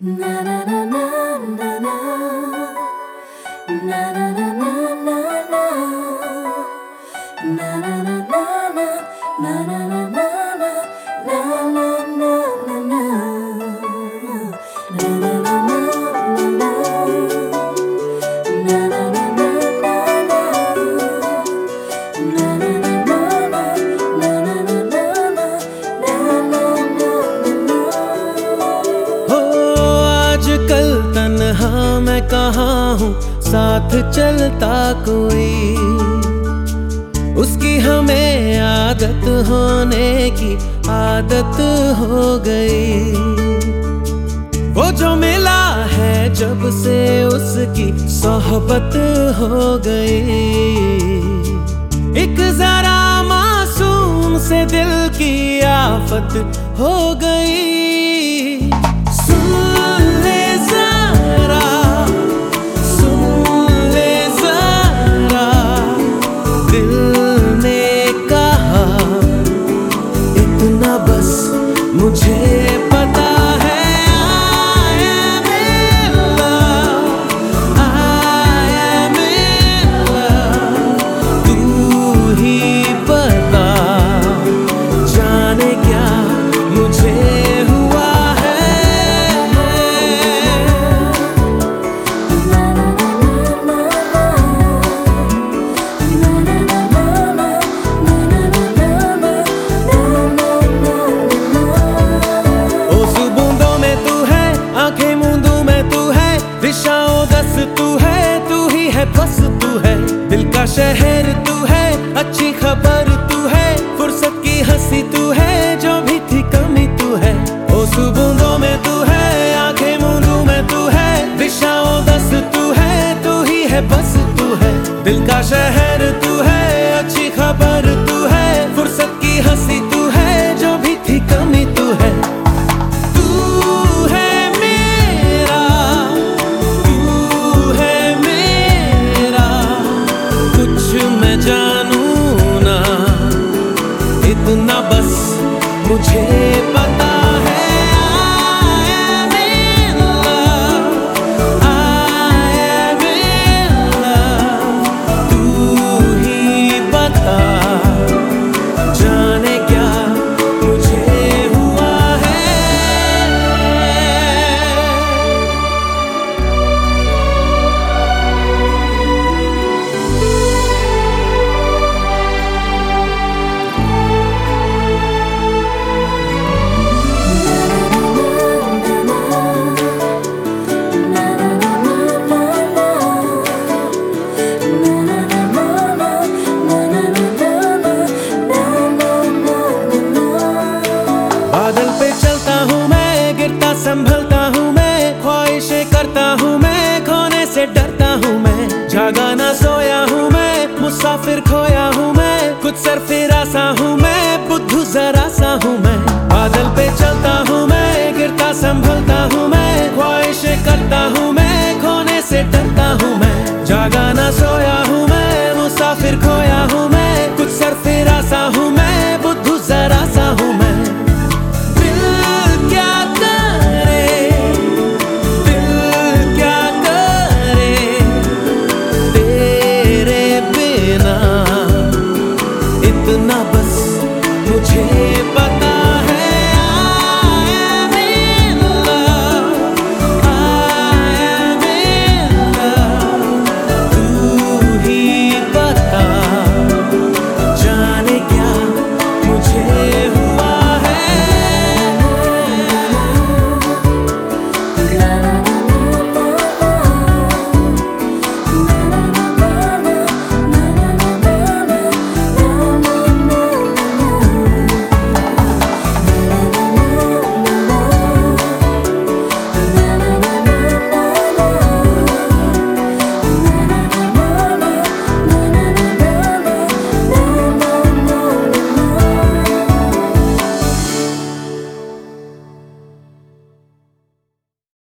Na na na na na na na na na na na na na na na मैं कहाँ हूँ साथ चलता कोई, उसकी हमें आदत होने की आदत हो गई। वो जो मिला है जब से उसकी सोहबत हो गई। एक जरा मासूम से दिल की आफत हो गई। मुझे पता है I am in love, तू ही बता जाने क्या मुझे हुआ है। बस तू है दिल का शहर, तू है अच्छी खबर, तू है फुर्सत की हंसी, तू है जो भी थी कमी, तू है ओस बूंदों में, तू है आंखें मूंदों में, तू है दिशाओं दस, तू है तू ही है बस तू है दिल का शहर, तू है अच्छी खबर, तू है फुर्सत की हंसी, तू है जो भी थी कमी, तू है। इतना बस मुझे पता है I am in love, I am in love, तू ही बता जाने क्या मुझे हुआ है। बादल पे चलता हूँ मैं, गिरता संभलता हूँ मैं, ख्वाहिशें करता हूँ मैं, खोने से डरता हूँ मैं, जागा ना सोया हूँ मैं, मुसाफिर खोया हूँ मैं, कुछ सरफिरा सा हूँ मैं, बुद्धू जरा सा हूँ मैं। बादल पे चलता हूँ मैं, गिरता संभलता हूँ मैं, ख्वाहिशें करता हूँ मैं,